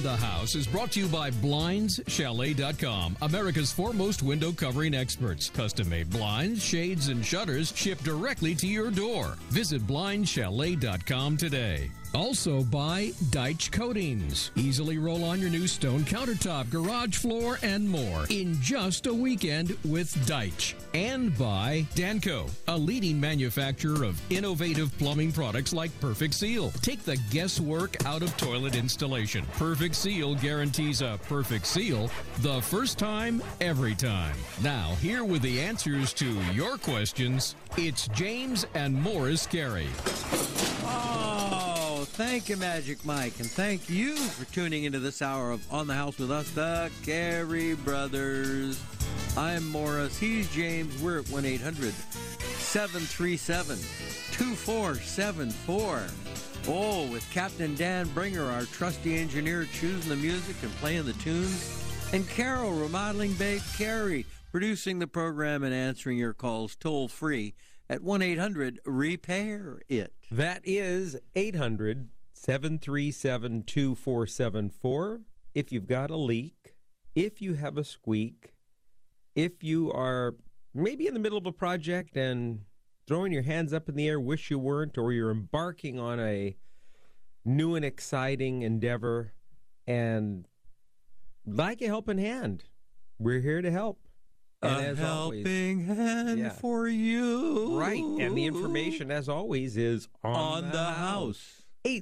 the House is brought to you by BlindsChalet.com, America's foremost window covering experts. Custom-made blinds, shades, and shutters shipped directly to your door. Visit BlindsChalet.com today. Also by Deitch Coatings. Easily roll on your new stone countertop, garage floor, and more in just a weekend with Deitch. And by Danco, a leading manufacturer of innovative plumbing products like Perfect Seal. Take the guesswork out of toilet installation. Perfect Seal guarantees a perfect seal the first time, every time. Now, here with the answers to your questions, it's James and Morris Carey. Oh, thank you, Magic Mike, and thank you for tuning into this hour of On the House with us, the Carey Brothers. I'm Morris, he's James. We're at 1-800-737-2474. Oh, with Captain Dan Bringer, our trusty engineer, choosing the music and playing the tunes, and Carol, Remodeling Babe Carey, producing the program and answering your calls toll-free at 1-800-REPAIR-IT. That is 800-737-2474. If you've got a leak, if you have a squeak, if you are maybe in the middle of a project and throwing your hands up in the air, wish you weren't, or you're embarking on a new and exciting endeavor and like a helping hand, we're here to help. And A helping hand for you. Right, and the information, as always, is on the house.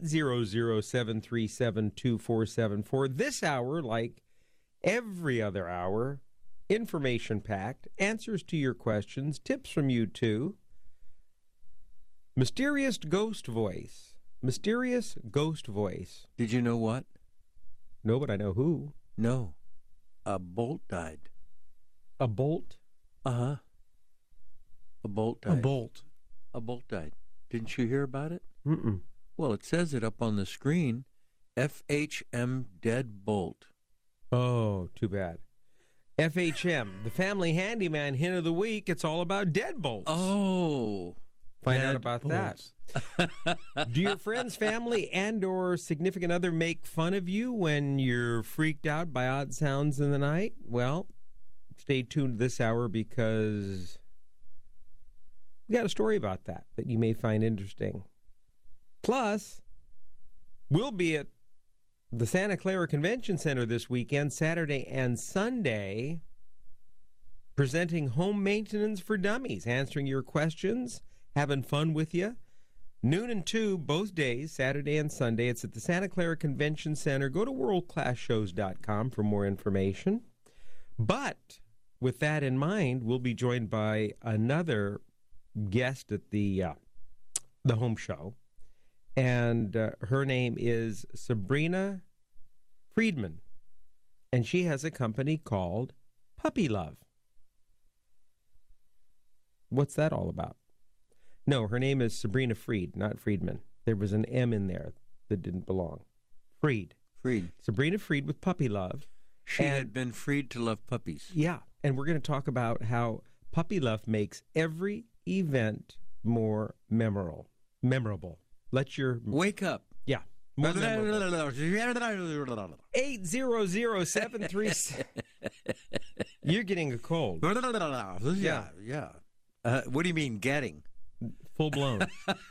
800-737-2474. This hour, like every other hour, information-packed, answers to your questions, tips from you too. Mysterious ghost voice. Mysterious ghost voice. Did you know what? No, but I know who. No. A bolt died. A bolt? Uh-huh. A bolt died. A bolt. A bolt died. Didn't you hear about it? Mm-mm. Well, it says it up on the screen. FHM dead bolt. Oh, too bad. FHM, the family handyman hint of the week. It's all about deadbolts. Oh. Find out about bolts. that. Do your friends, family, and or significant other make fun of you when you're freaked out by odd sounds in the night? Well, stay tuned this hour because we got a story about that you may find interesting. Plus, we'll be at the Santa Clara Convention Center this weekend, Saturday and Sunday, presenting Home Maintenance for Dummies, answering your questions, having fun with you. Noon and 2, both days, Saturday and Sunday. It's at the Santa Clara Convention Center. Go to worldclassshows.com for more information. But with that in mind, we'll be joined by another guest at the home show. And her name is Sabrina Friedman. And she has a company called Puppy Love. What's that all about? No, her name is Sabrina Fried, not Friedman. There was an M in there that didn't belong. Fried. Sabrina Fried with Puppy Love. She had been freed to love puppies. Yeah, and we're going to talk about how Puppy Love makes every event more memorable. Let your... Wake up. Yeah. 800-737... You're getting a cold. Yeah. What do you mean getting? Full blown.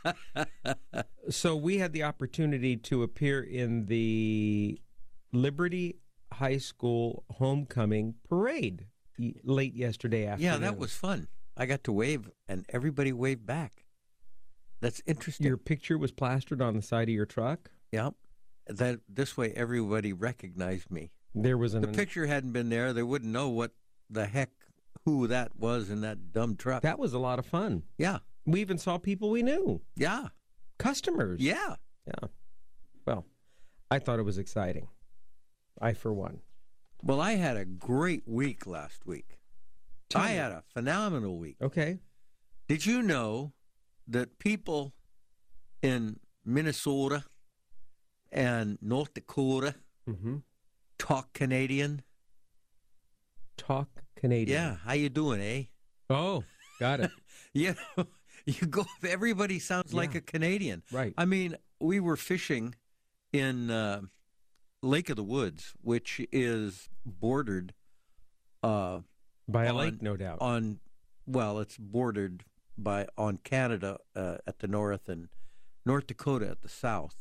So we had the opportunity to appear in the Liberty High School homecoming parade late yesterday afternoon. Yeah, that was fun. I got to wave, and everybody waved back. That's interesting. Your picture was plastered on the side of your truck? Yeah. This way, everybody recognized me. There was the picture hadn't been there. They wouldn't know what the heck, who that was in that dumb truck. That was a lot of fun. Yeah. We even saw people we knew. Yeah. Customers. Yeah. Yeah. Well, I thought it was exciting. I, for one. Well, I had a great week last week. I had a phenomenal week. Okay. Did you know that people in Minnesota and North Dakota talk Canadian? Talk Canadian. Yeah. How you doing, eh? Oh, got it. You know, you go, everybody sounds like a Canadian. Right. I mean, we were fishing in Lake of the Woods, which is bordered by a lake, no doubt. It's bordered on Canada at the north and North Dakota at the south.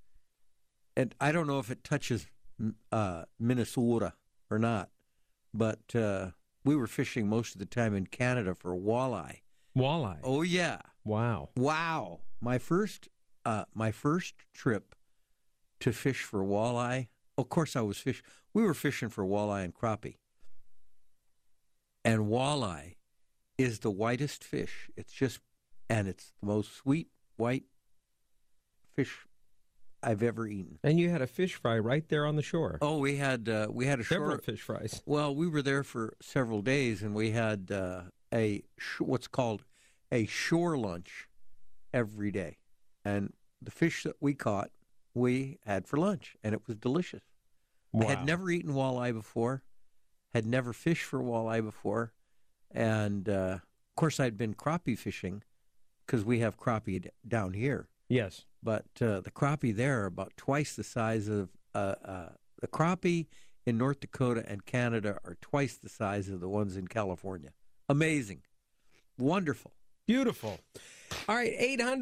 And I don't know if it touches Minnesota or not, but we were fishing most of the time in Canada for walleye. Walleye? Oh, yeah. Wow. My first trip to fish for walleye, of course we were fishing for walleye and crappie. And walleye is the whitest fish. It's the most sweet white fish I've ever eaten. And you had a fish fry right there on the shore. Oh, we had several fish fries. Well, we were there for several days, and we had what's called a shore lunch every day. And the fish that we caught, we had for lunch, and it was delicious. Wow. I had never eaten walleye before, had never fished for walleye before, and of course I'd been crappie fishing because we have crappie down here. Yes. But the crappie there are about twice the size of the crappie in North Dakota and Canada are twice the size of the ones in California. Amazing. Wonderful. Beautiful. All right,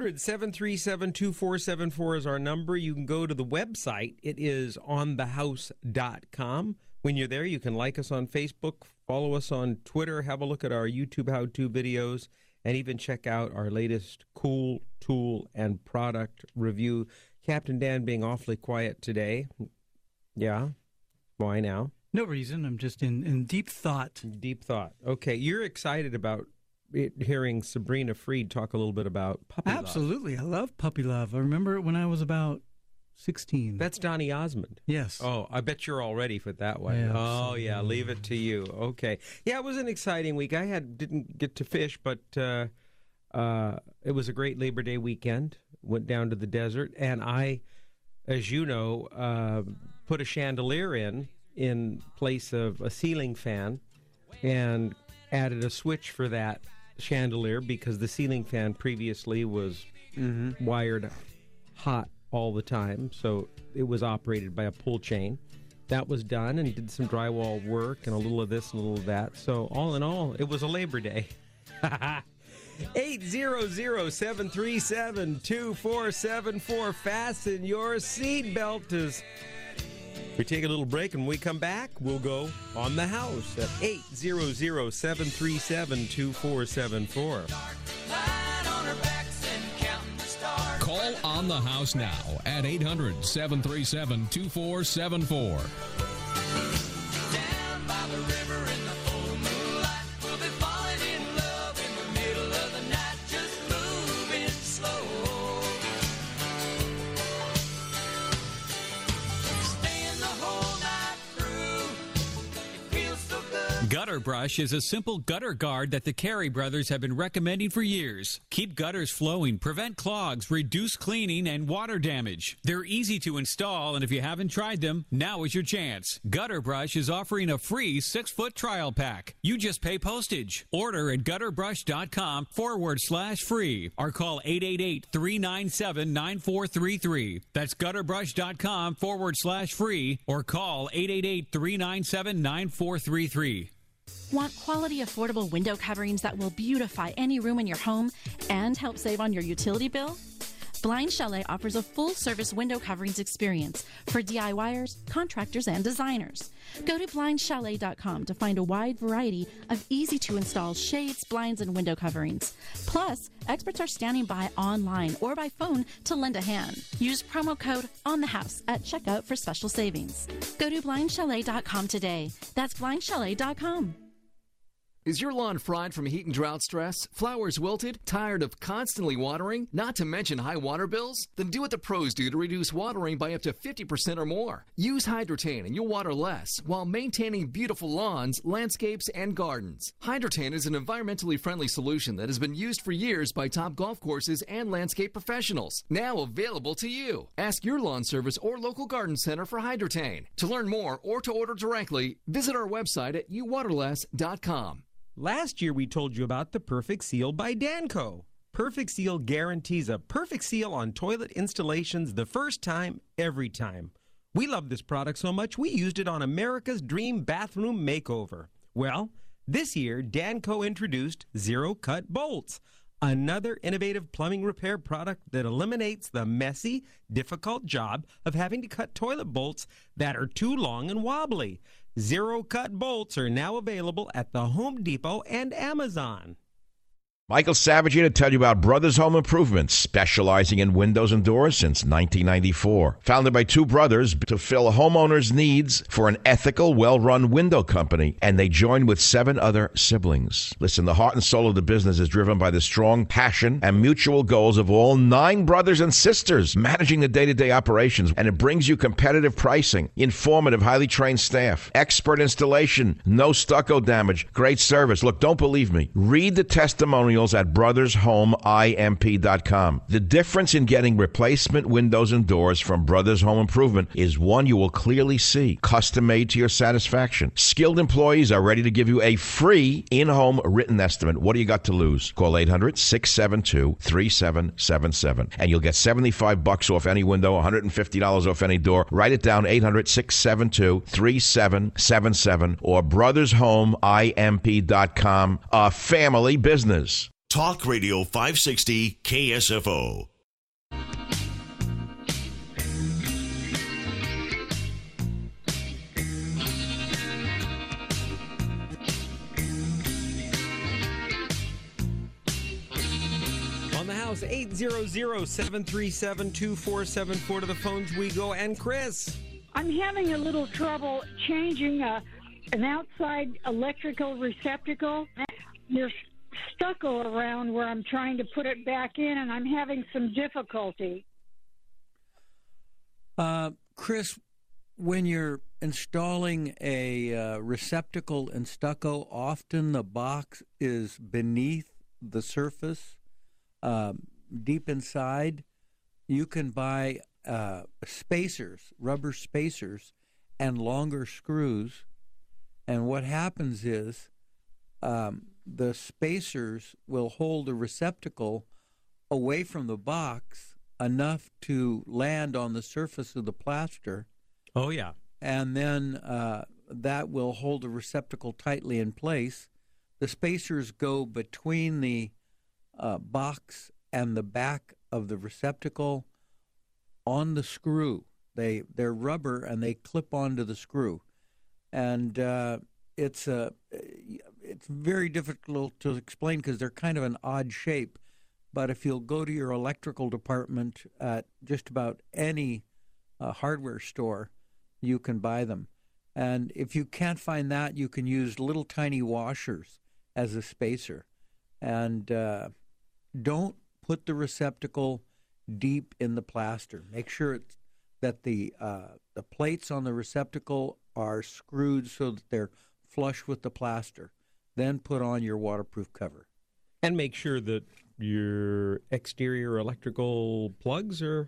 800-737-2474 is our number. You can go to the website. It is onthehouse.com. When you're there, you can like us on Facebook, follow us on Twitter, have a look at our YouTube how-to videos, and even check out our latest cool tool and product review. Captain Dan being awfully quiet today. Yeah? Why now? No reason. I'm just in deep thought. Deep thought. Okay, you're excited about hearing Sabrina Freed talk a little bit about puppy love. Absolutely. I love puppy love. I remember it when I was about 16. That's Donny Osmond. Yes. Oh, I bet you're all ready for that one. Yeah, oh, yeah, leave it to you. Okay. Yeah, it was an exciting week. I didn't get to fish, but it was a great Labor Day weekend. Went down to the desert, and I, as you know, put a chandelier in place of a ceiling fan and added a switch for that chandelier because the ceiling fan previously was wired hot all the time, so it was operated by a pull chain. That was done, and did some drywall work and a little of this and a little of that. So all in all, it was a Labor Day. 800-737-2474. Fasten your seatbelt as we take a little break, and when we come back, we'll go on the house at 800-737-2474. Call On the House now at 800-737-2474. Down by the river in the full moonlight, we'll be falling in love in the middle of the night, just moving slow. Staying the whole night through, it feels so good. Gutter Brush is a simple gutter guard that the Carey brothers have been recommending for years. Keep gutters flowing, prevent clogs, reduce cleaning and water damage. They're easy to install, and if you haven't tried them, now is your chance. Gutter Brush is offering a free 6-foot trial pack. You just pay postage. Order at gutterbrush.com/free or call 888-397-9433. That's gutterbrush.com/free or call 888-397-9433. Want quality, affordable window coverings that will beautify any room in your home and help save on your utility bill? Blind Chalet offers a full-service window coverings experience for DIYers, contractors, and designers. Go to blindchalet.com to find a wide variety of easy-to-install shades, blinds, and window coverings. Plus, experts are standing by online or by phone to lend a hand. Use promo code ONTHEHOUSE at checkout for special savings. Go to blindchalet.com today. That's blindchalet.com. Is your lawn fried from heat and drought stress? Flowers wilted? Tired of constantly watering? Not to mention high water bills? Then do what the pros do to reduce watering by up to 50% or more. Use Hydrotain and you'll water less while maintaining beautiful lawns, landscapes, and gardens. Hydrotain is an environmentally friendly solution that has been used for years by top golf courses and landscape professionals. Now available to you. Ask your lawn service or local garden center for Hydrotain. To learn more or to order directly, visit our website at youwaterless.com. Last year, we told you about the Perfect Seal by Danco. Perfect Seal guarantees a perfect seal on toilet installations the first time, every time. We love this product so much, we used it on America's Dream Bathroom Makeover. Well, this year, Danco introduced Zero Cut Bolts, another innovative plumbing repair product that eliminates the messy, difficult job of having to cut toilet bolts that are too long and wobbly. Zero Cut Bolts are now available at the Home Depot and Amazon. Michael Savage here to tell you about Brothers Home Improvement, specializing in windows and doors since 1994. Founded by two brothers to fill homeowners' needs for an ethical, well-run window company, and they joined with 7 other siblings. Listen, the heart and soul of the business is driven by the strong passion and mutual goals of all 9 brothers and sisters managing the day-to-day operations, and it brings you competitive pricing, informative, highly trained staff, expert installation, no stucco damage, great service. Look, don't believe me. Read the testimonials at brothershomeimp.com. The difference in getting replacement windows and doors from Brothers Home Improvement is one you will clearly see. Custom made to your satisfaction. Skilled employees are ready to give you a free in-home written estimate. What do you got to lose? Call 800-672-3777 and you'll get $75 off any window, $150 off any door. Write it down, 800-672-3777 or brothershomeimp.com. A family business. Talk Radio 560 KSFO. On the house, 800-737-2474 to the phones we go. And Chris. I'm having a little trouble changing an outside electrical receptacle. There's stucco around where I'm trying to put it back in, and I'm having some difficulty. Chris, when you're installing a receptacle in stucco, often the box is beneath the surface, deep inside. You can buy spacers, rubber spacers, and longer screws. And what happens is the spacers will hold the receptacle away from the box enough to land on the surface of the plaster. Oh, yeah. And then that will hold the receptacle tightly in place. The spacers go between the box and the back of the receptacle on the screw. They're rubber and they clip onto the screw. And it's very difficult to explain because they're kind of an odd shape. But if you'll go to your electrical department at just about any hardware store, you can buy them. And if you can't find that, you can use little tiny washers as a spacer. And don't put the receptacle deep in the plaster. Make sure that the plates on the receptacle are screwed so that they're flush with the plaster. Then put on your waterproof cover. And make sure that your exterior electrical plugs are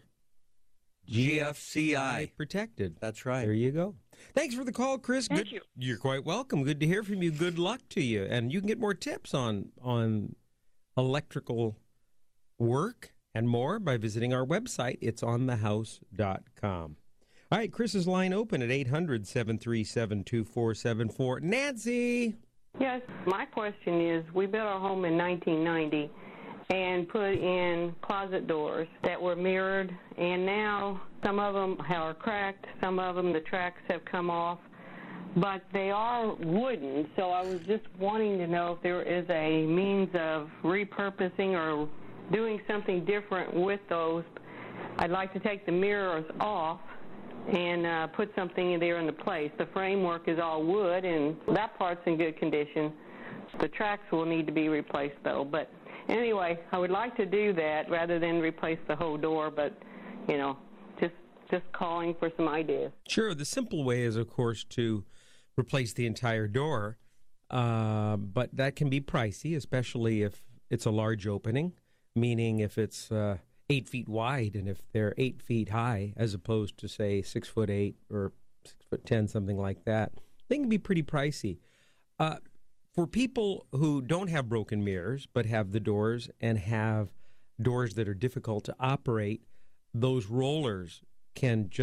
GFCI protected. That's right. There you go. Thanks for the call, Chris. Thank you. You're quite welcome. Good to hear from you. Good luck to you. And you can get more tips on electrical work and more by visiting our website. It's onthehouse.com. All right, Chris's line open at 800-737-2474. Nancy. Yes, my question is, we built our home in 1990 and put in closet doors that were mirrored, and now some of them are cracked, some of them the tracks have come off, but they are wooden, so I was just wanting to know if there is a means of repurposing or doing something different with those. I'd like to take the mirrors off and put something in there in the place. The framework is all wood, and that part's in good condition. The tracks will need to be replaced, though. But anyway, I would like to do that rather than replace the whole door, but, you know, just calling for some ideas. Sure. The simple way is, of course, to replace the entire door, but that can be pricey, especially if it's a large opening, meaning if it's 8 feet wide, and if they're 8 feet high, as opposed to, say, 6'8" or 6'10", something like that, they can be pretty pricey. For people who don't have broken mirrors, but have the doors and have doors that are difficult to operate, those rollers can just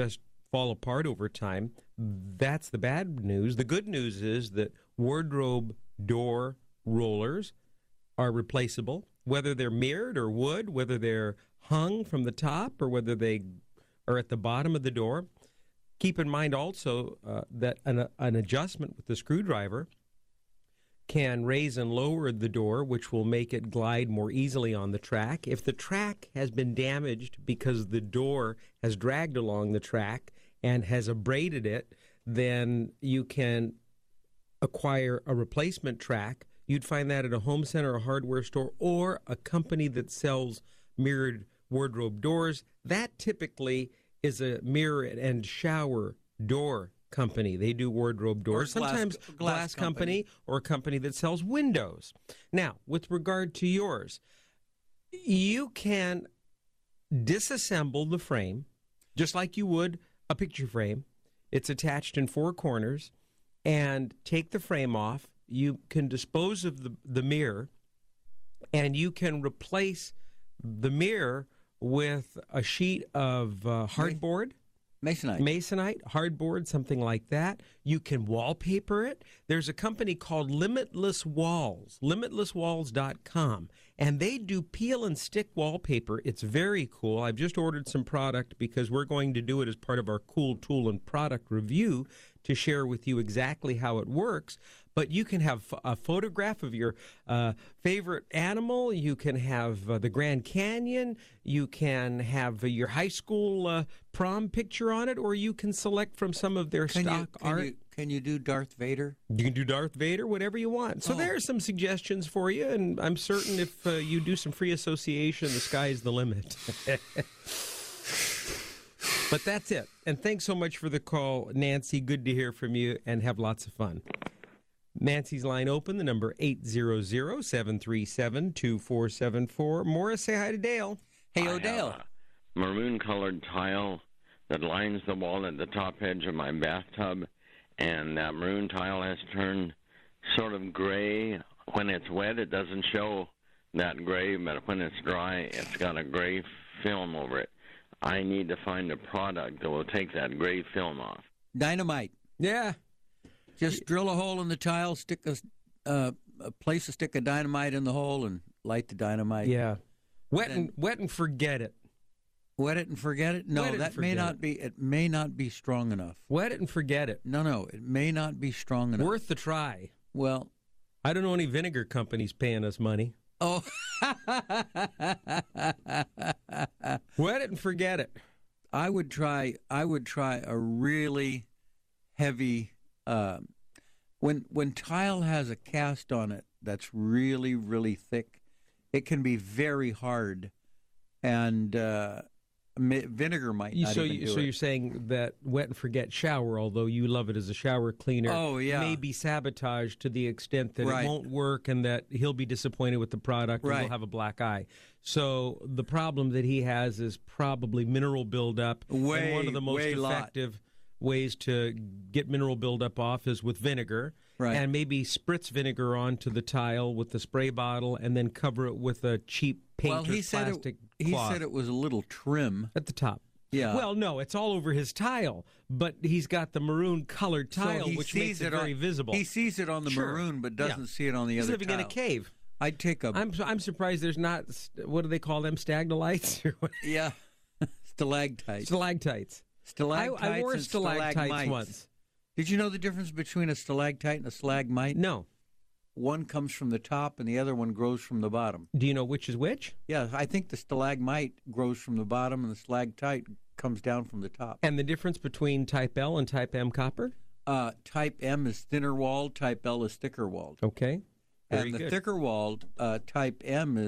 fall apart over time. That's the bad news. The good news is that wardrobe door rollers are replaceable, whether they're mirrored or wood, whether they're hung from the top or whether they are at the bottom of the door. Keep in mind also that an adjustment with the screwdriver can raise and lower the door, which will make it glide more easily on the track. If the track has been damaged because the door has dragged along the track and has abraded it, then you can acquire a replacement track. You'd find that at a home center, a hardware store, or a company that sells mirrored wardrobe doors. That typically is a mirror and shower door company. They do wardrobe doors. Sometimes glass company or a company that sells windows. Now, with regard to yours, you can disassemble the frame just like you would a picture frame. It's attached in 4 corners, and take the frame off. You can dispose of the mirror, and you can replace the mirror with a sheet of hardboard. Masonite, hardboard, something like that. You can wallpaper it. There's a company called Limitless Walls, limitlesswalls.com, and they do peel and stick wallpaper. It's very cool. I've just ordered some product because we're going to do it as part of our cool tool and product review to share with you exactly how it works. But you can have a photograph of your favorite animal. You can have the Grand Canyon. You can have your high school prom picture on it, or you can select from some of their stock art. Can you do Darth Vader? You can do Darth Vader, whatever you want. So there are some suggestions for you, and I'm certain if you do some free association, the sky's the limit. But that's it. And thanks so much for the call, Nancy. Good to hear from you, and have lots of fun. Nancy's line open, the number 800-737-2474. Morris, say hi to Dale. Hey, Dale. Maroon-colored tile that lines the wall at the top edge of my bathtub, and that maroon tile has turned sort of gray. When it's wet, it doesn't show that gray, but when it's dry, it's got a gray film over it. I need to find a product that will take that gray film off. Dynamite. Yeah. Just drill a hole in the tile, stick place a stick of dynamite in the hole, and light the dynamite. Yeah. Wet and forget it. Wet it and forget it? No, that may not be. It may not be strong enough. Wet it and forget it. No, it may not be strong enough. Worth the try. Well, I don't know any vinegar companies paying us money. Oh. Wet it and forget it. I would try a really heavy. When tile has a cast on it that's really, really thick, it can be very hard, and vinegar might not even do it. So you're saying that wet and forget shower, although you love it as a shower cleaner, may be sabotaged to the extent that it won't work and that he'll be disappointed with the product and will have a black eye. So the problem that he has is probably mineral buildup. And one of the most effective ways to get mineral buildup off is with vinegar, and maybe spritz vinegar onto the tile with the spray bottle and then cover it with a cheap painter's plastic cloth. He said it was a little trim. At the top. Yeah. Well, no, it's all over his tile, but he's got the maroon-colored tile, which makes it very visible. He sees it on the maroon, but doesn't see it on the other tile. He's living in a cave. I'd take a... I'm surprised there's not, what do they call them, stagnolites? Yeah, stalactites. Stalactites. Stalactites I wore and stalactites once. Did you know the difference between a stalactite and a stalagmite? No. One comes from the top and the other one grows from the bottom. Do you know which is which? Yeah, I think the stalagmite grows from the bottom and the stalactite comes down from the top. And the difference between type L and type M copper? Type M is thinner walled, type L is thicker walled. Okay. And the thicker walled type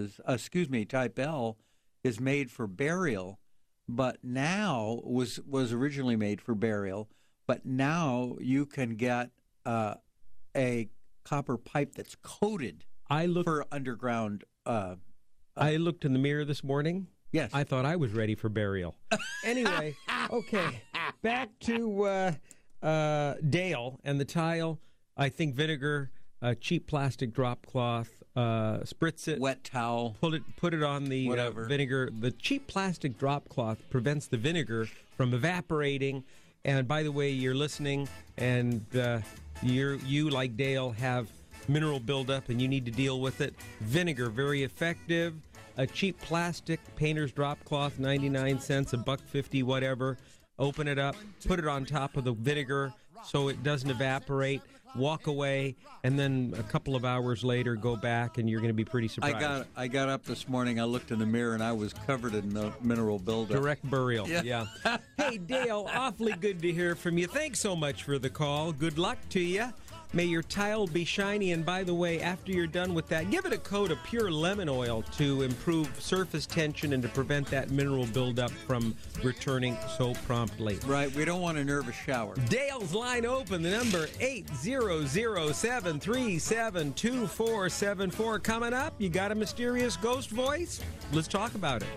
L is made for burial, but now was originally made for burial, but now you can get a copper pipe that's coated for underground. I looked in the mirror this morning. Yes. I thought I was ready for burial. Anyway, okay, back to Dale and the tile. I think vinegar, cheap plastic drop cloth, spritz it. Wet towel. Put it on the vinegar. The cheap plastic drop cloth prevents the vinegar from evaporating And by the way, you're listening, and you, like Dale, have mineral buildup, and you need to deal with it. Vinegar, very effective. A cheap plastic painter's drop cloth, 99 cents, $1.50, whatever. Open it up, put it on top of the vinegar so it doesn't evaporate. Walk away, and then a couple of hours later, go back, and you're going to be pretty surprised. I got up this morning, I looked in the mirror, and I was covered in the mineral buildup. Direct burial, yeah. Hey, Dale, awfully good to hear from you. Thanks so much for the call. Good luck to you. May your tile be shiny, and by the way, after you're done with that, give it a coat of pure lemon oil to improve surface tension and to prevent that mineral buildup from returning so promptly. Right, we don't want a nervous shower. Dale's line open, the number 800-737-2474. Coming up, you got a mysterious ghost voice? Let's talk about it.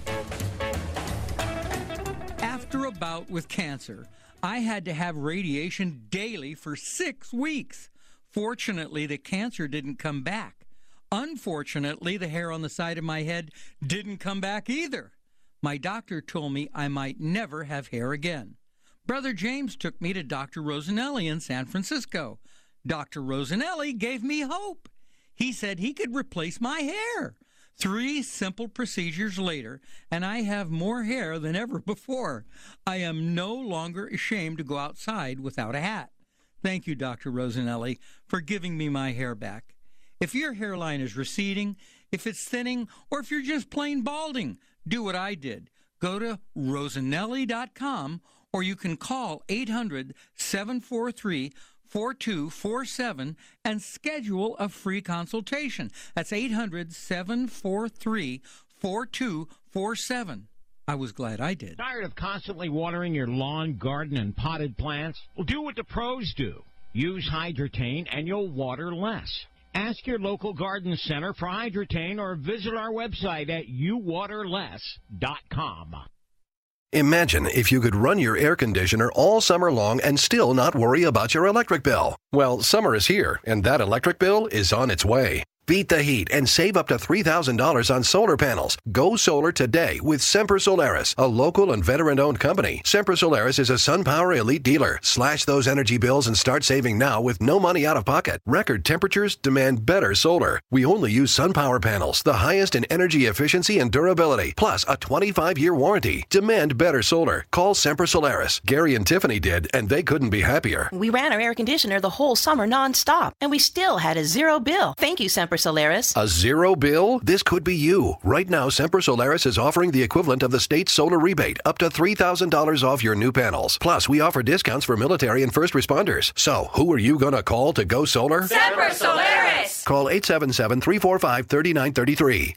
After a bout with cancer, I had to have radiation daily for 6 weeks. Fortunately, the cancer didn't come back. Unfortunately, the hair on the side of my head didn't come back either. My doctor told me I might never have hair again. Brother James took me to Dr. Rosanelli in San Francisco. Dr. Rosanelli gave me hope. He said he could replace my hair. 3 simple procedures later, and I have more hair than ever before. I am no longer ashamed to go outside without a hat. Thank you, Dr. Rosanelli, for giving me my hair back. If your hairline is receding, if it's thinning, or if you're just plain balding, do what I did. Go to Rosanelli.com, or you can call 800-743-4247 and schedule a free consultation. That's 800-743-4247. I was glad I did. Tired of constantly watering your lawn, garden, and potted plants? Well, do what the pros do. Use Hydrotain and you'll water less. Ask your local garden center for Hydrotain or visit our website at youwaterless.com. Imagine if you could run your air conditioner all summer long and still not worry about your electric bill. Well, summer is here, and that electric bill is on its way. Beat the heat and save up to $3,000 on solar panels. Go solar today with Semper Solaris, a local and veteran-owned company. Semper Solaris is a SunPower elite dealer. Slash those energy bills and start saving now with no money out of pocket. Record temperatures demand better solar. We only use SunPower panels, the highest in energy efficiency and durability, plus a 25-year warranty. Demand better solar. Call Semper Solaris. Gary and Tiffany did, and they couldn't be happier. We ran our air conditioner the whole summer nonstop, and we still had a zero bill. Thank you, Semper Solaris. A zero bill? This could be you. Right now, Semper Solaris is offering the equivalent of the state's solar rebate, up to $3,000 off your new panels. Plus, we offer discounts for military and first responders. So, who are you going to call to go solar? Semper Solaris! Call 877-345-3933.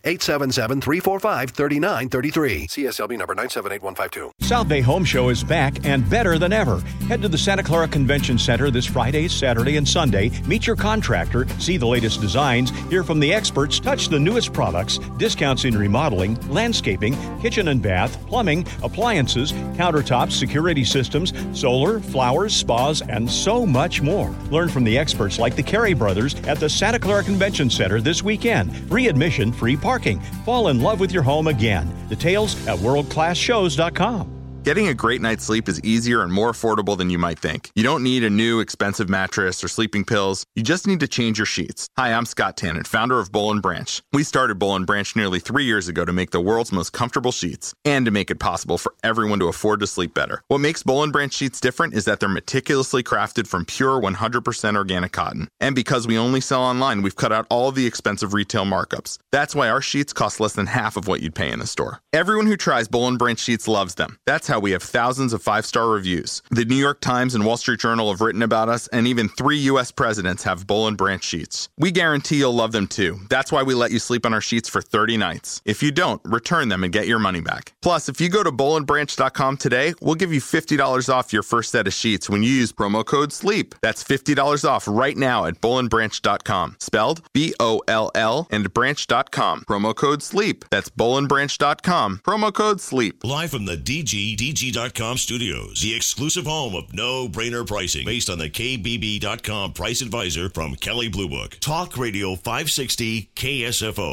877-345-3933. CSLB number 978152. South Bay Home Show is back and better than ever. Head to the Santa Clara Convention Center this Friday, Saturday, and Sunday. Meet your contractor, see the latest designs, hear from the experts, touch the newest products, discounts in remodeling, landscaping, kitchen and bath, plumbing, appliances, countertops, security systems, solar, flowers, spas, and so much more. Learn from the experts like the Carey brothers at the Santa Clara Convention Center this weekend. Free admission, free parking. Fall in love with your home again. Details at worldclassshows.com. Getting a great night's sleep is easier and more affordable than you might think. You don't need a new expensive mattress or sleeping pills. You just need to change your sheets. Hi, I'm Scott Tannen, founder of Boll & Branch. We started Boll & Branch nearly 3 years ago to make the world's most comfortable sheets and to make it possible for everyone to afford to sleep better. What makes Boll & Branch sheets different is that they're meticulously crafted from pure 100% organic cotton. And because we only sell online, we've cut out all of the expensive retail markups. That's why our sheets cost less than half of what you'd pay in the store. Everyone who tries Boll & Branch sheets loves them. That's how we have thousands of 5-star reviews. The New York Times and Wall Street Journal have written about us, and even 3 U.S. presidents have Boll & Branch sheets. We guarantee you'll love them too. That's why we let you sleep on our sheets for 30 nights. If you don't, return them and get your money back. Plus, if you go to bollandbranch.com today, we'll give you $50 off your first set of sheets when you use promo code SLEEP. That's $50 off right now at bollandbranch.com. Spelled B-O-L-L and branch.com. Promo code SLEEP. That's bollandbranch.com. Promo code SLEEP. Live from the DG.com studios, the exclusive home of no-brainer pricing based on the KBB.com price advisor from Kelley Blue Book. Talk Radio 560 KSFO.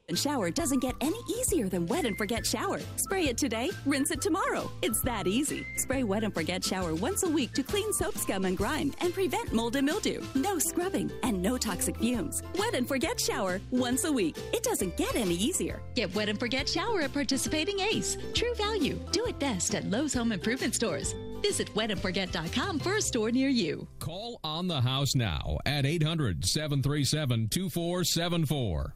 And shower doesn't get any easier than Wet and Forget Shower. Spray it today, rinse it tomorrow. It's that easy. Spray Wet and Forget Shower once a week to clean soap scum and grime and prevent mold and mildew. No scrubbing and no toxic fumes. Wet and Forget Shower once a week. It doesn't get any easier. Get Wet and Forget Shower at participating Ace. True value. Do it best at Lowe's Home Improvement Stores. Visit wetandforget.com for a store near you. Call On the House now at 800-737-2474.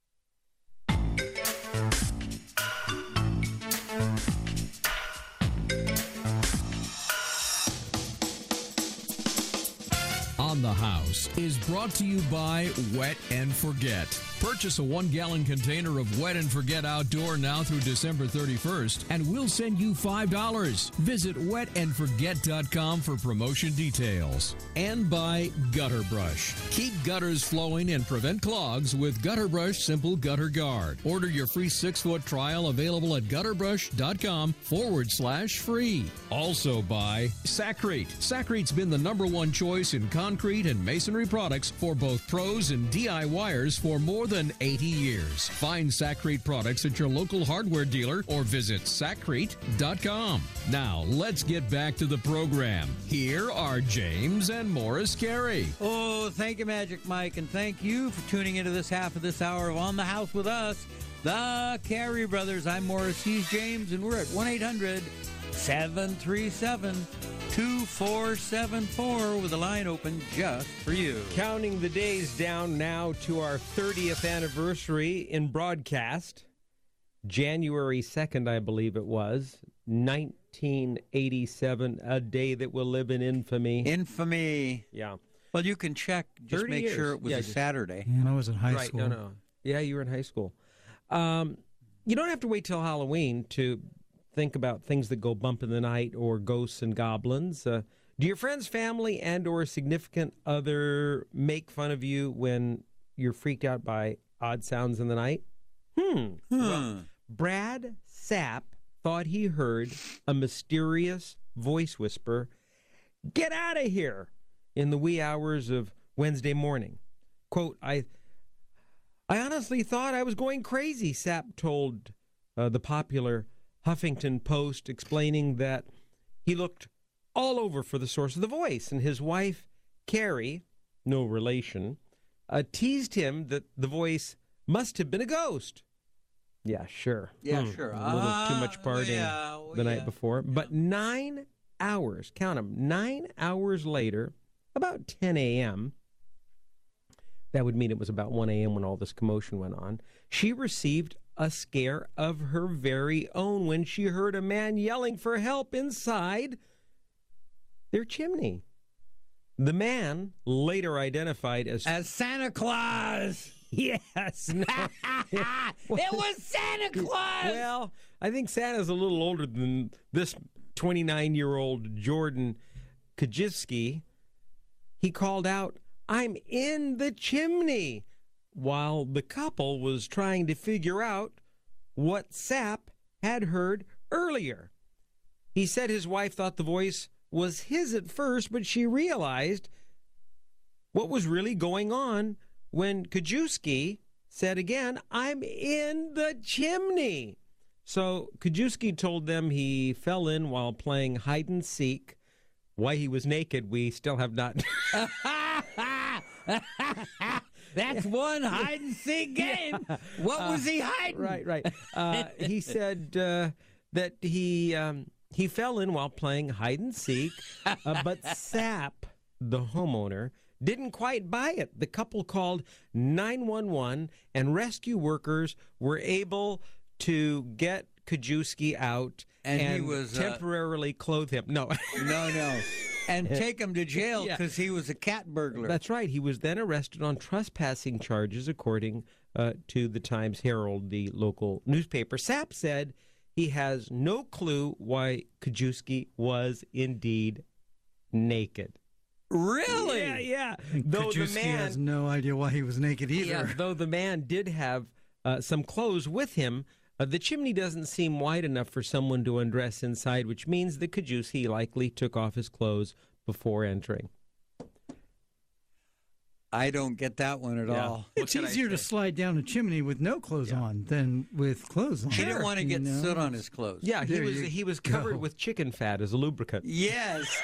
On the House is brought to you by Wet and Forget. Purchase a 1-gallon container of Wet and Forget Outdoor now through December 31st, and we'll send you $5. Visit wetandforget.com for promotion details. And by Gutter Brush. Keep gutters flowing and prevent clogs with Gutter Brush Simple Gutter Guard. Order your free 6-foot trial available at gutterbrush.com/free. Also by Sakrete. Sakrate's been the #1 choice in concrete and masonry products for both pros and DIYers for more than 80 years. Find Sakrete products at your local hardware dealer or visit sakrete.com. Now, let's get back to the program. Here are James and Morris Carey. Oh, thank you, Magic Mike, and thank you for tuning into this half of this hour of On the House with us, the Carey Brothers. I'm Morris, he's James, and we're at 1-800-737-2474 with a line open just for you. Counting the days down now to our 30th anniversary in broadcast. January 2nd, I believe it was, 1987, a day that will live in infamy. Infamy. Yeah. Well, you can check, just 30 make years. sure it was Yeah, a just- Saturday. And I was in high school. No. Yeah, you were in high school. You don't have to wait till Halloween to think about things that go bump in the night or ghosts and goblins. Do your friends, family, and or significant other make fun of you when you're freaked out by odd sounds in the night? Well, Brad Sapp thought he heard a mysterious voice whisper, "Get out of here," in the wee hours of Wednesday morning. Quote, I honestly thought I was going crazy, Sapp told the popular Huffington Post, explaining that he looked all over for the source of the voice, and his wife, Carrie, no relation, teased him that the voice must have been a ghost. Yeah, sure. Yeah, sure. A little too much partying the night before. But 9 hours, count them, 9 hours later, about 10 a.m., that would mean it was about 1 a.m. when all this commotion went on, she received a scare of her very own when she heard a man yelling for help inside their chimney. The man, later identified as Santa Claus. Yes. No. It was Santa Claus. Well, I think Santa's a little older than this 29-year-old Jordan Kajewski. He called out, "I'm in the chimney," while the couple was trying to figure out what Sapp had heard earlier. He said his wife thought the voice was his at first, but she realized what was really going on when Kajewski said again, "I'm in the chimney." So Kajewski told them he fell in while playing hide and seek. Why he was naked, we still have not. That's one hide and seek game. Yeah. What was he hiding? Right. He said that he fell in while playing hide and seek, but Sapp, the homeowner, didn't quite buy it. The couple called 911, and rescue workers were able to get Kajewski out and he was temporarily clothe him. No. And take him to jail because he was a cat burglar. That's right. He was then arrested on trespassing charges, according to the Times-Herald, the local newspaper. Sapp said he has no clue why Kajewski was indeed naked. Really? Yeah. Though the man has no idea why he was naked either. Yeah, though the man did have some clothes with him, the chimney doesn't seem wide enough for someone to undress inside, which means that Kajewski likely took off his clothes before entering. I don't get that one at all. It's easier to slide down a chimney with no clothes on than with clothes on. He didn't want to get You know? soot on his clothes. Yeah, he was covered go. with chicken fat as a lubricant. Yes.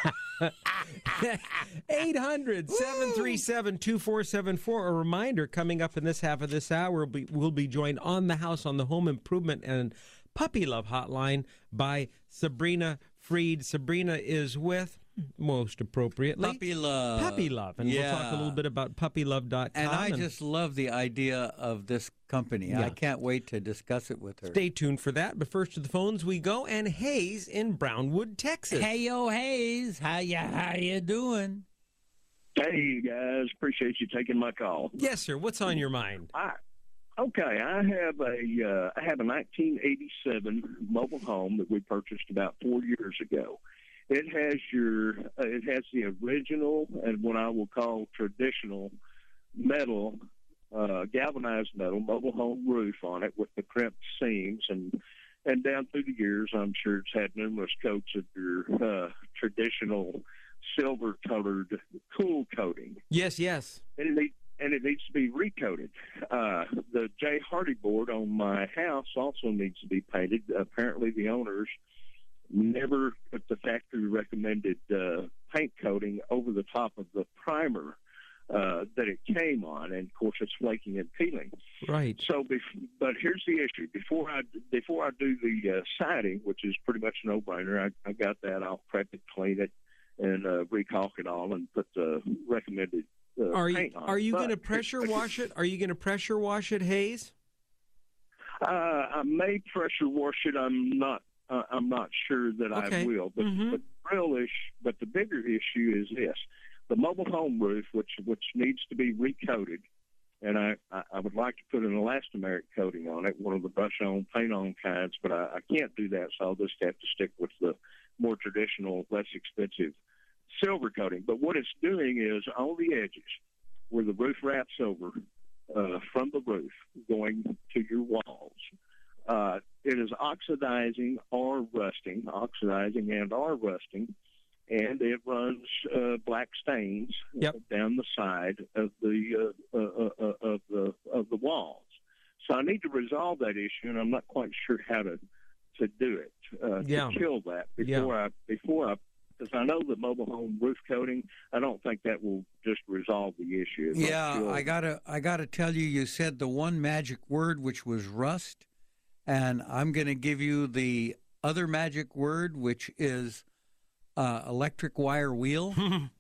800-737-2474. A reminder, coming up in this half of this hour, we'll be joined on the house on the home improvement and puppy love hotline by Sabrina Freed. Sabrina is with, most appropriately, Puppy Love. Puppy Love. And we'll talk a little bit about puppylove.com. And I just love the idea of this company. Yeah. I can't wait to discuss it with her. Stay tuned for that. But first to the phones we go. And Hayes in Brownwood, Texas. Hey, yo, Hayes. How you doing? Hey, guys. Appreciate you taking my call. Yes, sir. What's on your mind? I have a 1987 mobile home that we purchased about 4 years ago. It has the original and what I will call traditional metal, galvanized metal mobile home roof on it with the crimped seams, and down through the years, I'm sure it's had numerous coats of your traditional silver-colored cool coating. Yes. And it needs to be recoated. The J. Hardy board on my house also needs to be painted. Apparently, the owners never put the factory recommended paint coating over the top of the primer that it came on, and of course it's flaking and peeling. Right. So, but here's the issue: before I do the siding, which is pretty much a no-brainer, I got that. I'll prep it, clean it, and recaulk it all, and put the recommended paint on. Are you going to pressure wash it? Are you going to pressure wash it, Hayes? I may pressure wash it. I'm not sure that I will, but the bigger issue is this: the mobile home roof, which needs to be recoated, and I would like to put an elastomeric coating on it, one of the brush-on, paint-on kinds, but I can't do that, so I'll just have to stick with the more traditional, less expensive silver coating. But what it's doing is on the edges, where the roof wraps over from the roof going to your walls, it is oxidizing and it runs black stains down the side of the walls. So I need to resolve that issue, and I'm not quite sure how to do it to kill that before I because I know the mobile home roof coating, I don't think that will just resolve the issue. I gotta tell you, you said the one magic word, which was rust. And I'm going to give you the other magic word, which is electric wire wheel.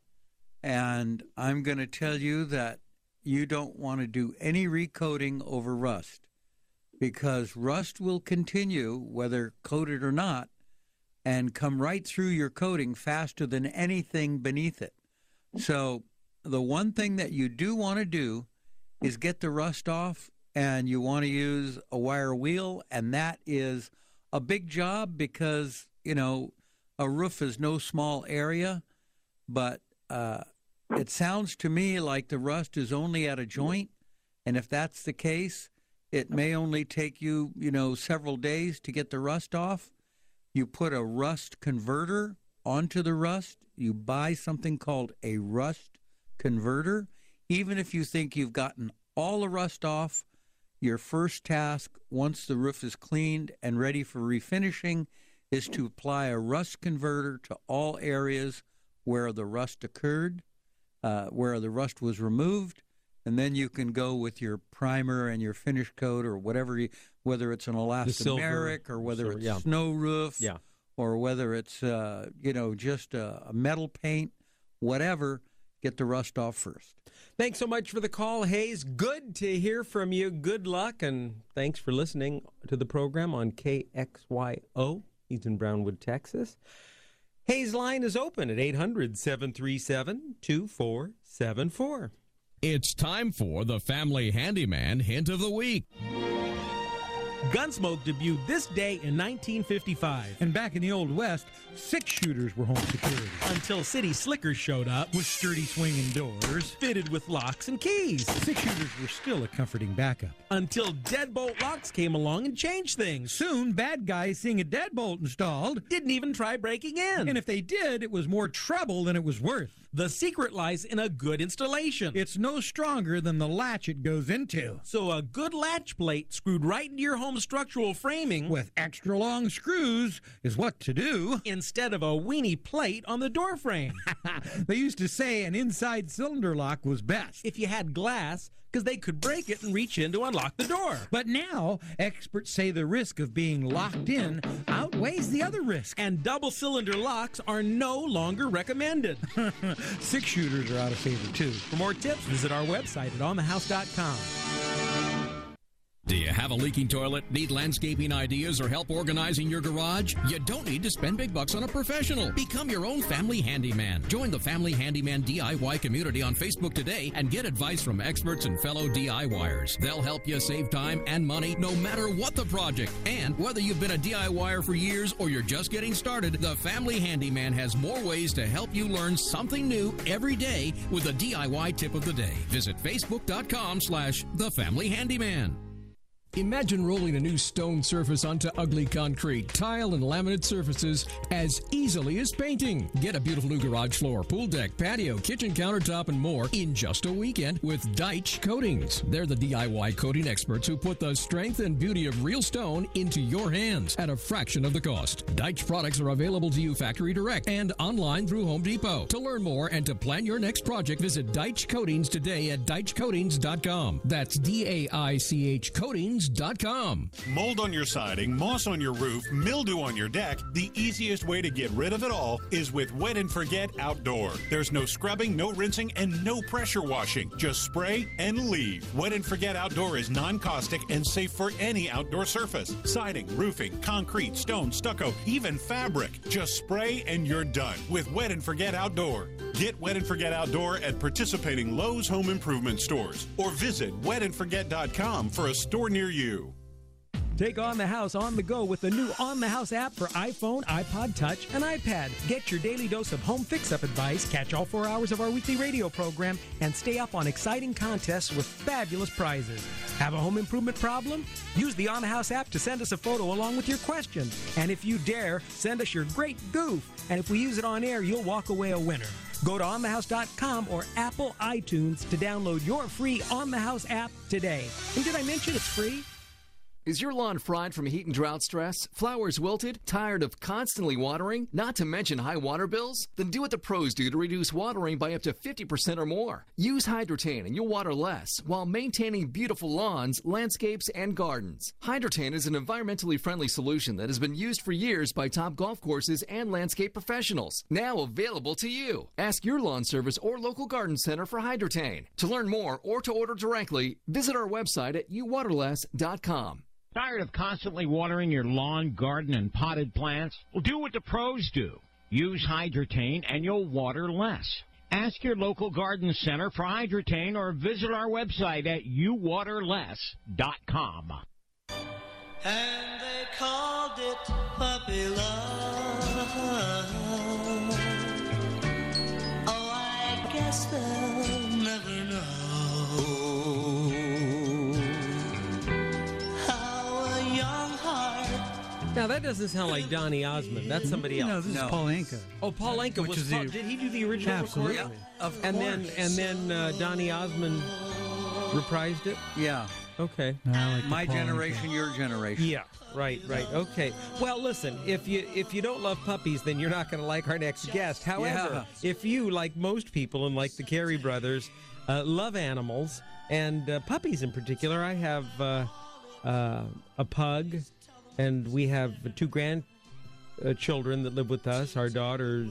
And I'm going to tell you that you don't want to do any recoating over rust, because rust will continue, whether coated or not, and come right through your coating faster than anything beneath it. So the one thing that you do want to do is get the rust off, and you want to use a wire wheel, and that is a big job because, a roof is no small area, but it sounds to me like the rust is only at a joint, and if that's the case, it may only take you, several days to get the rust off. You put a rust converter onto the rust. You buy something called a rust converter. Even if you think you've gotten all the rust off, your first task, once the roof is cleaned and ready for refinishing, is to apply a rust converter to all areas where the rust occurred, where the rust was removed, and then you can go with your primer and your finish coat or whatever, whether it's an elastomeric or whether it's snow roof or whether it's, just a metal paint, whatever. Get the rust off first. Thanks so much for the call, Hayes. Good to hear from you. Good luck, and thanks for listening to the program on KXYO. He's in Brownwood, Texas. Hayes' line is open at 800-737-2474. It's time for the Family Handyman Hint of the Week. Gunsmoke debuted this day in 1955. And back in the Old West, 6-shooters were home security. Until City Slickers showed up with sturdy swinging doors, fitted with locks and keys. 6-shooters were still a comforting backup. Until deadbolt locks came along and changed things. Soon, bad guys seeing a deadbolt installed didn't even try breaking in. And if they did, it was more trouble than it was worth. The secret lies in a good installation. It's no stronger than the latch it goes into. So a good latch plate screwed right into your home structural framing with extra long screws is what to do. Instead of a weenie plate on the door frame. They used to say an inside cylinder lock was best. If you had glass, because they could break it and reach in to unlock the door. But now, experts say the risk of being locked in outweighs the other risk. And double-cylinder locks are no longer recommended. 6-shooters are out of favor, too. For more tips, visit our website at onthehouse.com. Do you have a leaking toilet, need landscaping ideas, or help organizing your garage? You don't need to spend big bucks on a professional. Become your own family handyman. Join the Family Handyman DIY community on Facebook today and get advice from experts and fellow DIYers. They'll help you save time and money no matter what the project. And whether you've been a DIYer for years or you're just getting started, the Family Handyman has more ways to help you learn something new every day with a DIY tip of the day. Visit Facebook.com/TheFamilyHandyman. Imagine rolling a new stone surface onto ugly concrete, tile, and laminate surfaces as easily as painting. Get a beautiful new garage floor, pool deck, patio, kitchen countertop, and more in just a weekend with Deitch Coatings. They're the DIY coating experts who put the strength and beauty of real stone into your hands at a fraction of the cost. Deitch products are available to you factory direct and online through Home Depot. To learn more and to plan your next project, visit Deitch Coatings today at DeitchCoatings.com. That's DAICH Coatings.com. Mold on your siding, moss on your roof, mildew on your deck. The easiest way to get rid of it all is with Wet and Forget Outdoor. There's no scrubbing, no rinsing, and no pressure washing. Just spray and leave. Wet and Forget Outdoor is non-caustic and safe for any outdoor surface. Siding, roofing, concrete, stone, stucco, even fabric. Just spray and you're done with Wet and Forget Outdoor. Get Wet and Forget Outdoor at participating Lowe's home improvement stores or visit wetandforget.com for a store near you. Take On the House on the go with the new On the House app for iPhone, iPod Touch, and iPad. Get your daily dose of home fix-up advice, catch all 4 hours of our weekly radio program, and stay up on exciting contests with fabulous prizes. Have a home improvement problem? Use the On the House app to send us a photo along with your question. And if you dare, send us your great goof. And if we use it on air, you'll walk away a winner. Go to onthehouse.com or Apple iTunes to download your free On the House app today. And did I mention it's free? Is your lawn fried from heat and drought stress? Flowers wilted? Tired of constantly watering? Not to mention high water bills? Then do what the pros do to reduce watering by up to 50% or more. Use Hydrotain and you'll water less while maintaining beautiful lawns, landscapes, and gardens. Hydrotain is an environmentally friendly solution that has been used for years by top golf courses and landscape professionals. Now available to you. Ask your lawn service or local garden center for Hydrotain. To learn more or to order directly, visit our website at youwaterless.com. Tired of constantly watering your lawn, garden, and potted plants? Well, do what the pros do. Use Hydrotain and you'll water less. Ask your local garden center for Hydrotain or visit our website at youwaterless.com. And they called it puppy love. Oh, I guess they'll never know. Now, that doesn't sound like Donny Osmond. That's somebody else. No, this is Paul Anka. Oh, Paul Anka. Did he do the original Absolutely. recording? Yeah, of and course. then Donny Osmond reprised it? Yeah. Okay. Like My generation, your generation. Yeah. Right. Okay. Well, listen, if you don't love puppies, then you're not going to like our next guest. However, if you, like most people and like the Carey brothers, love animals and puppies in particular, I have a pug. And we have 2 grandchildren that live with us. Our daughters,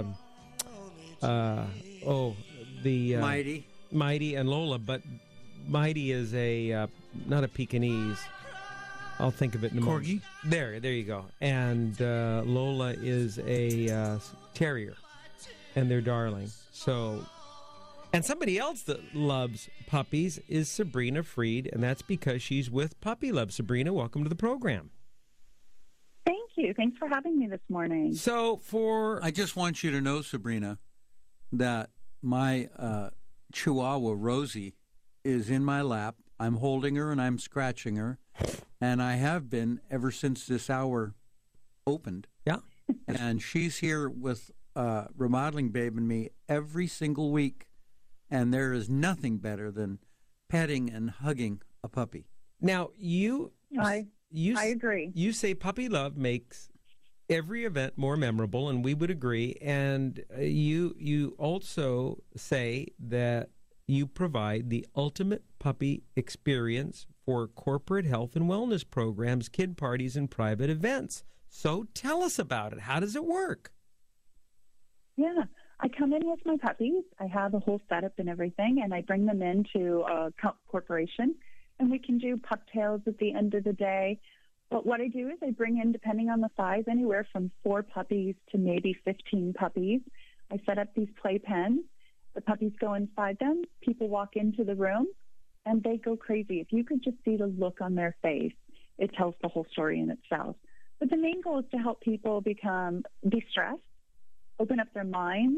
Mighty and Lola. But Mighty is not a Pekingese. I'll think of it in a moment. Corgi? There you go. And Lola is a terrier, and they're darling. So, And somebody else that loves puppies is Sabrina Freed, and that's because she's with Puppy Love. Sabrina, welcome to the program. Thank you. Thanks for having me this morning. I just want you to know, Sabrina, that my Chihuahua, Rosie, is in my lap. I'm holding her and I'm scratching her, and I have been ever since this hour opened. Yeah. And she's here with Remodeling Babe and me every single week, and there is nothing better than petting and hugging a puppy. Now, I agree. You say Puppy Love makes every event more memorable, and we would agree. And you also say that you provide the ultimate puppy experience for corporate health and wellness programs, kid parties, and private events. So tell us about it. How does it work? Yeah, I come in with my puppies. I have a whole setup and everything, and I bring them into a corporation, and we can do pup tails at the end of the day. But what I do is I bring in, depending on the size, anywhere from 4 puppies to maybe 15 puppies. I set up these play pens. The puppies go inside them. People walk into the room, and they go crazy. If you could just see the look on their face, it tells the whole story in itself. But the main goal is to help people de-stress, open up their minds,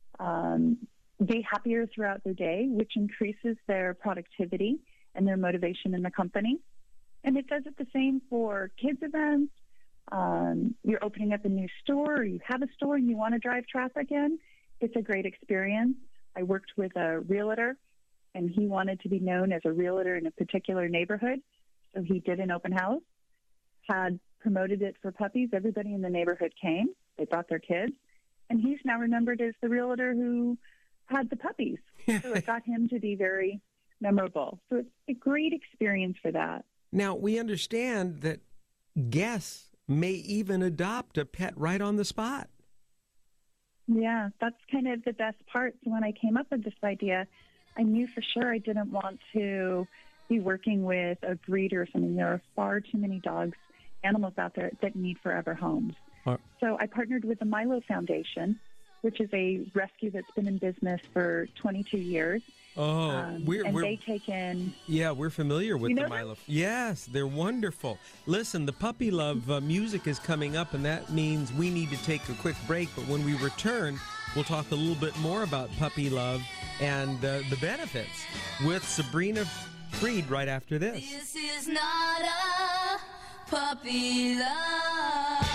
be happier throughout their day, which increases their productivity and their motivation in the company. And it does it the same for kids events. You're opening up a new store, or you have a store and you want to drive traffic in. It's a great experience. I worked with a realtor, and he wanted to be known as a realtor in a particular neighborhood. So he did an open house, had promoted it for puppies. Everybody in the neighborhood came. They brought their kids. And he's now remembered as the realtor who had the puppies. So it got him to be very memorable. So it's a great experience for that. Now, we understand that guests may even adopt a pet right on the spot. Yeah, that's kind of the best part. So when I came up with this idea, I knew for sure I didn't want to be working with a breeder or something. There are far too many animals out there that need forever homes. So I partnered with the Milo Foundation, which is a rescue that's been in business for 22 years. They take in... Yeah, we're familiar with the Milo. Them? Yes, they're wonderful. Listen, the Puppy Love music is coming up, and that means we need to take a quick break. But when we return, we'll talk a little bit more about Puppy Love and the benefits with Sabrina Freed right after this. This is not a puppy love.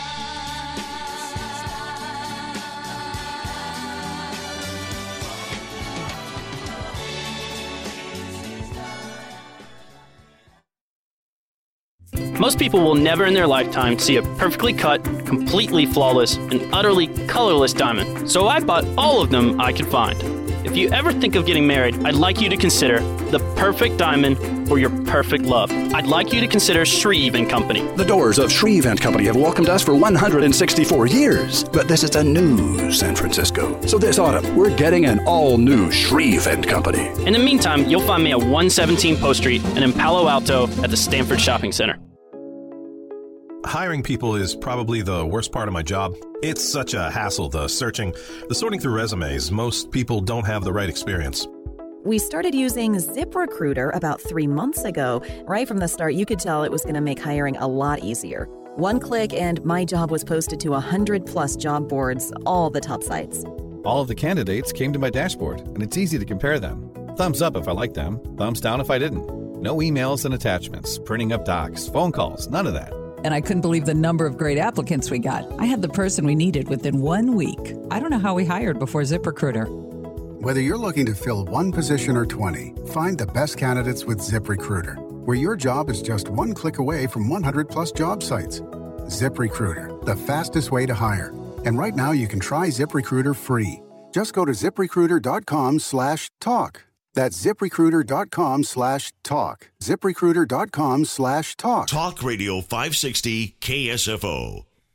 Most people will never in their lifetime see a perfectly cut, completely flawless, and utterly colorless diamond. So I bought all of them I could find. If you ever think of getting married, I'd like you to consider the perfect diamond for your perfect love. I'd like you to consider Shreve & Company. The doors of Shreve & Company have welcomed us for 164 years, but this is a new San Francisco. So this autumn, we're getting an all-new Shreve & Company. In the meantime, you'll find me at 117 Post Street and in Palo Alto at the Stanford Shopping Center. Hiring people is probably the worst part of my job. It's such a hassle, the searching, the sorting through resumes. Most people don't have the right experience. We started using ZipRecruiter about 3 months ago. Right from the start, you could tell it was going to make hiring a lot easier. One click and my job was posted to 100+ job boards, all the top sites. All of the candidates came to my dashboard, and it's easy to compare them. Thumbs up if I liked them, thumbs down if I didn't. No emails and attachments, printing up docs, phone calls, none of that. And I couldn't believe the number of great applicants we got. I had the person we needed within 1 week. I don't know how we hired before ZipRecruiter. Whether you're looking to fill one position or 20, find the best candidates with ZipRecruiter, where your job is just one click away from 100+ job sites. ZipRecruiter, the fastest way to hire. And right now you can try ZipRecruiter free. Just go to ZipRecruiter.com/talk. That's ZipRecruiter.com/talk. ZipRecruiter.com/talk. Talk Radio 560 KSFO.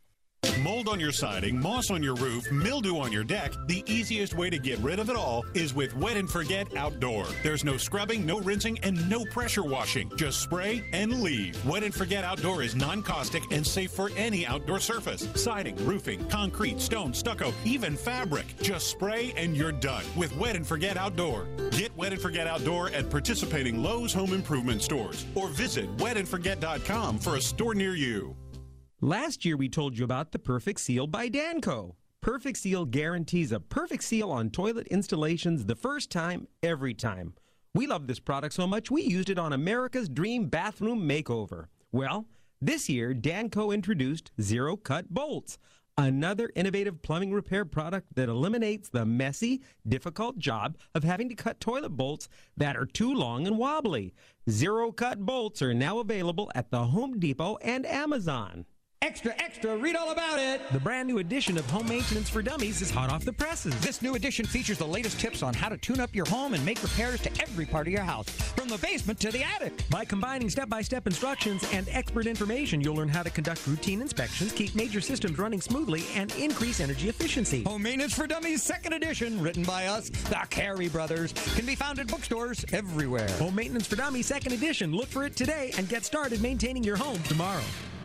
Mold on your siding, moss on your roof, mildew on your deck, the easiest way to get rid of it all is with Wet and Forget Outdoor. There's no scrubbing, no rinsing, and no pressure washing. Just spray and leave. Wet and Forget Outdoor is non-caustic and safe for any outdoor surface. Siding, roofing, concrete, stone, stucco, even fabric. Just spray and you're done with Wet and Forget Outdoor. Get Wet and Forget Outdoor at participating Lowe's Home Improvement stores or visit wetandforget.com for a store near you. Last year, we told you about the Perfect Seal by Danco. Perfect Seal guarantees a perfect seal on toilet installations the first time, every time. We love this product so much, we used it on America's Dream Bathroom Makeover. Well, this year, Danco introduced Zero Cut Bolts, another innovative plumbing repair product that eliminates the messy, difficult job of having to cut toilet bolts that are too long and wobbly. Zero Cut Bolts are now available at the Home Depot and Amazon. Extra, extra, read all about it. The brand new edition of Home Maintenance for Dummies is hot off the presses. This new edition features the latest tips on how to tune up your home and make repairs to every part of your house, from the basement to the attic. By combining step-by-step instructions and expert information, you'll learn how to conduct routine inspections, keep major systems running smoothly, and increase energy efficiency. Home Maintenance for Dummies, second edition, written by us, the Carey Brothers, can be found at bookstores everywhere. Home Maintenance for Dummies, second edition. Look for it today and get started maintaining your home tomorrow.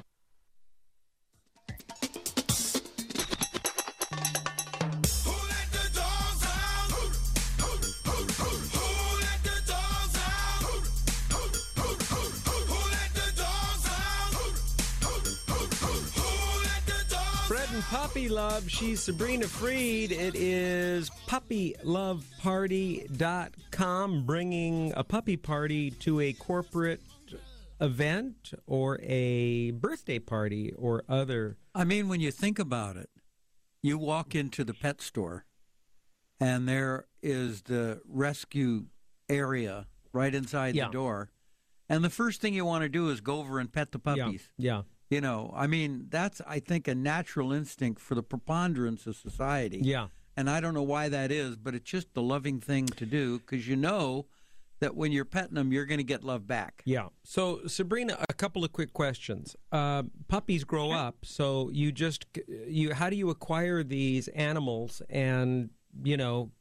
Puppy Love. She's Sabrina Freed. It is puppyloveparty.com, bringing a puppy party to a corporate event or a birthday party or other. I mean, when you think about it, you walk into the pet store and there is the rescue area right inside the door. And the first thing you want to do is go over and pet the puppies. Yeah. You know, I mean, that's, I think, a natural instinct for the preponderance of society. Yeah. And I don't know why that is, but it's just the loving thing to do because you know that when you're petting them, you're going to get love back. Yeah. So, Sabrina, a couple of quick questions. Puppies grow up, so how do you acquire these animals and, you know,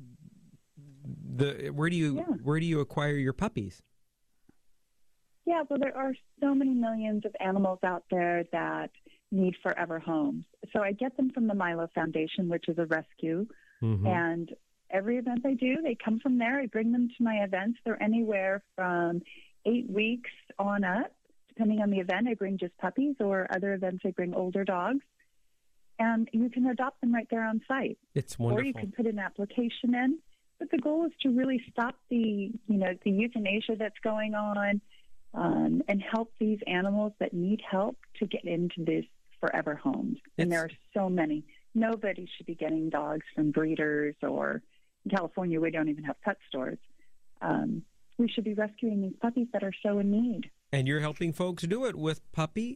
where do you acquire your puppies? Yeah, well, there are so many millions of animals out there that need forever homes. So I get them from the Milo Foundation, which is a rescue. Mm-hmm. And every event I do, they come from there. I bring them to my events. They're anywhere from 8 weeks on up. Depending on the event, I bring just puppies, or other events, I bring older dogs. And you can adopt them right there on site. It's wonderful. Or you can put an application in. But the goal is to really stop the euthanasia that's going on. And help these animals that need help to get into these forever homes. And there are so many. Nobody should be getting dogs from breeders, or in California, we don't even have pet stores. We should be rescuing these puppies that are so in need. And you're helping folks do it with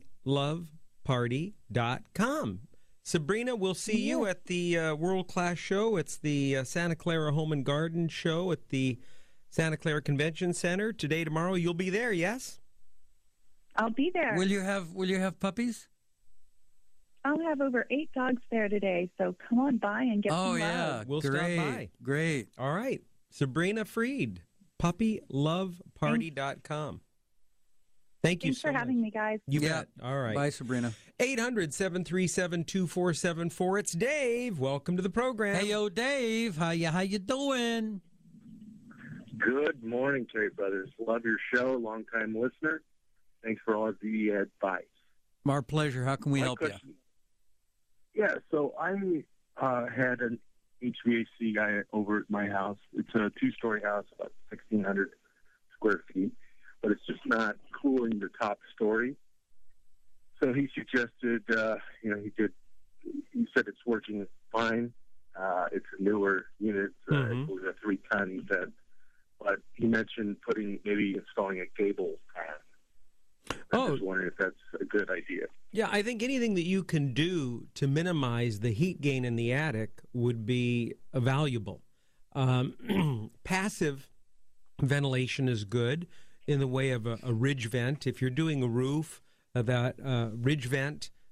puppyloveparty.com. Sabrina, we'll see you at the World Class Show. It's the Santa Clara Home and Garden Show at the Santa Clara Convention Center. Today, tomorrow, you'll be there, yes? I'll be there. Will you have puppies? I'll have over 8 dogs there today, so come on by and get some love. Oh, yeah. We'll stop by. Great. All right. Sabrina Freed, puppyloveparty.com. Thank you Thanks for having me, guys. You bet. All right. Bye, Sabrina. 800-737-2474. It's Dave. Welcome to the program. Hey, yo, Dave. How you doing? Good morning, Terry Brothers. Love your show. Long-time listener. Thanks for all of the advice. Our pleasure. How can we help you? Yeah, so I had an HVAC guy over at my house. It's a 2-story house, about 1,600 square feet, but it's just not cooling the top story. So he suggested, he said it's working fine. It's a newer unit. It was a 3-ton vent. But he mentioned maybe installing a gable fan. I was wondering if that's a good idea. Yeah, I think anything that you can do to minimize the heat gain in the attic would be valuable. Passive ventilation is good in the way of a ridge vent. If you're doing a roof, that ridge vent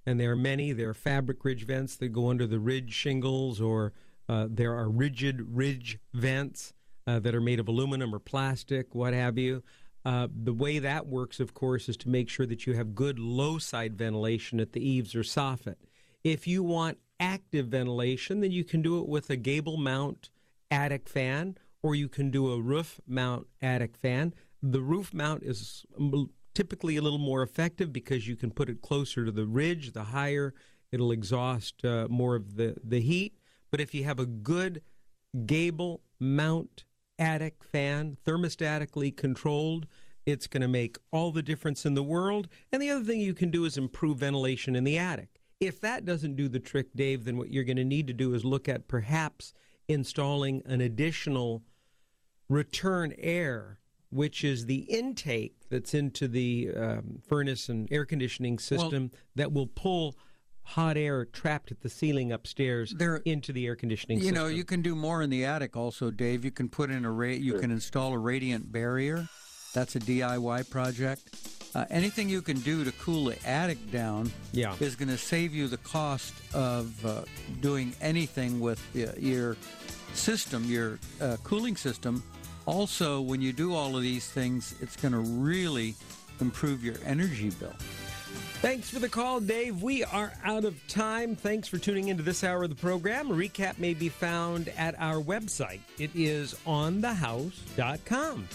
and there are many. There are fabric ridge vents that go under the ridge shingles, or there are rigid ridge vents that are made of aluminum or plastic, what have you. The way that works, of course, is to make sure that you have good low-side ventilation at the eaves or soffit. If you want active ventilation, then you can do it with a gable mount attic fan, or you can do a roof mount attic fan. The roof mount is typically a little more effective because you can put it closer to the ridge. The higher, it'll exhaust more of the heat. But if you have a good gable mount attic fan, thermostatically controlled, it's going to make all the difference in the world. And the other thing you can do is improve ventilation in the attic. If that doesn't do the trick, Dave, then what you're going to need to do is look at perhaps installing an additional return air, which is the intake that's into the furnace and air conditioning system that will pull hot air trapped at the ceiling upstairs into the air conditioning system. You know, you can do more in the attic also, Dave. You can put in you can install a radiant barrier. That's a DIY project. Anything you can do to cool the attic down is going to save you the cost of doing anything with your system, your cooling system. Also, when you do all of these things, it's going to really improve your energy bill. Thanks for the call, Dave. We are out of time. Thanks for tuning into this hour of the program. A recap may be found at our website. It is onthehouse.com.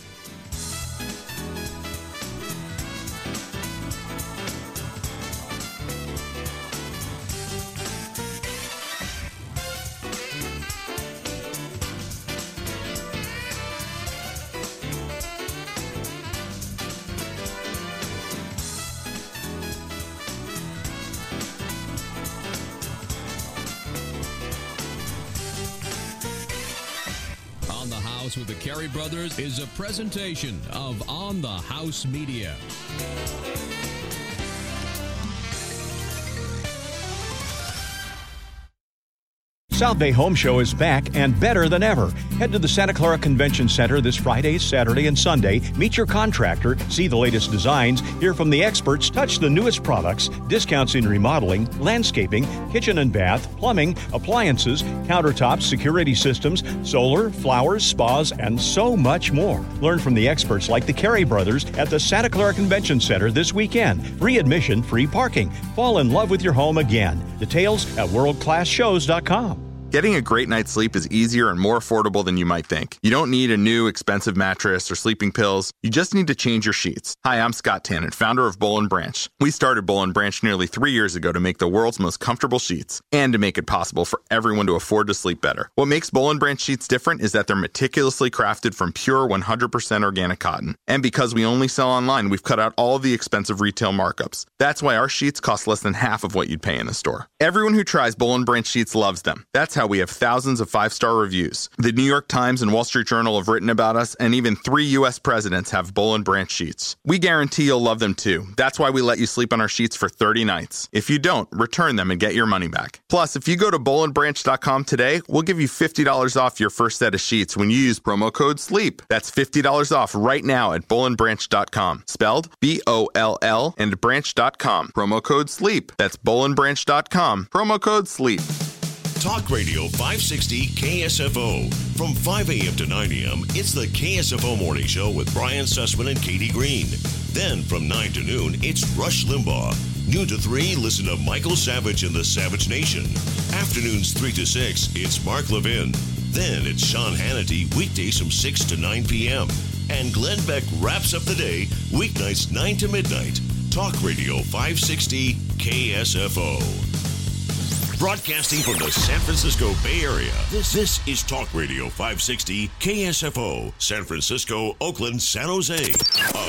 With the Carey Brothers is a presentation of On the House Media. South Bay Home Show is back and better than ever. Head to the Santa Clara Convention Center this Friday, Saturday, and Sunday. Meet your contractor, see the latest designs, hear from the experts, touch the newest products, discounts in remodeling, landscaping, kitchen and bath, plumbing, appliances, countertops, security systems, solar, flowers, spas, and so much more. Learn from the experts like the Carey Brothers at the Santa Clara Convention Center this weekend. Free admission, free parking. Fall in love with your home again. Details at worldclassshows.com. Getting a great night's sleep is easier and more affordable than you might think. You don't need a new expensive mattress or sleeping pills. You just need to change your sheets. Hi, I'm Scott Tannen, founder of Boll & Branch. We started Boll & Branch nearly 3 years ago to make the world's most comfortable sheets and to make it possible for everyone to afford to sleep better. What makes Boll & Branch sheets different is that they're meticulously crafted from pure 100% organic cotton. And because we only sell online, we've cut out all of the expensive retail markups. That's why our sheets cost less than half of what you'd pay in the store. Everyone who tries Boll & Branch sheets loves them. That's how we have thousands of 5-star reviews. The New York Times and Wall Street Journal have written about us, and even 3 U.S. presidents have Boll & Branch sheets. We guarantee you'll love them too. That's why we let you sleep on our sheets for 30 nights. If you don't, return them and get your money back. Plus, if you go to bollandbranch.com today, we'll give you $50 off your first set of sheets when you use promo code SLEEP. That's $50 off right now at bollandbranch.com. Spelled B-O-L-L and branch.com. Promo code SLEEP. That's bollandbranch.com. Promo code SLEEP. Talk Radio 560 KSFO. From 5 a.m. to 9 a.m., it's the KSFO Morning Show with Brian Sussman and Katie Green. Then from 9 to noon, it's Rush Limbaugh. Noon to 3, listen to Michael Savage and the Savage Nation. Afternoons 3 to 6, it's Mark Levin. Then it's Sean Hannity, weekdays from 6 to 9 p.m. And Glenn Beck wraps up the day, weeknights 9 to midnight. Talk Radio 560 KSFO. Broadcasting from the San Francisco Bay Area, this is Talk Radio 560 KSFO, San Francisco, Oakland, San Jose.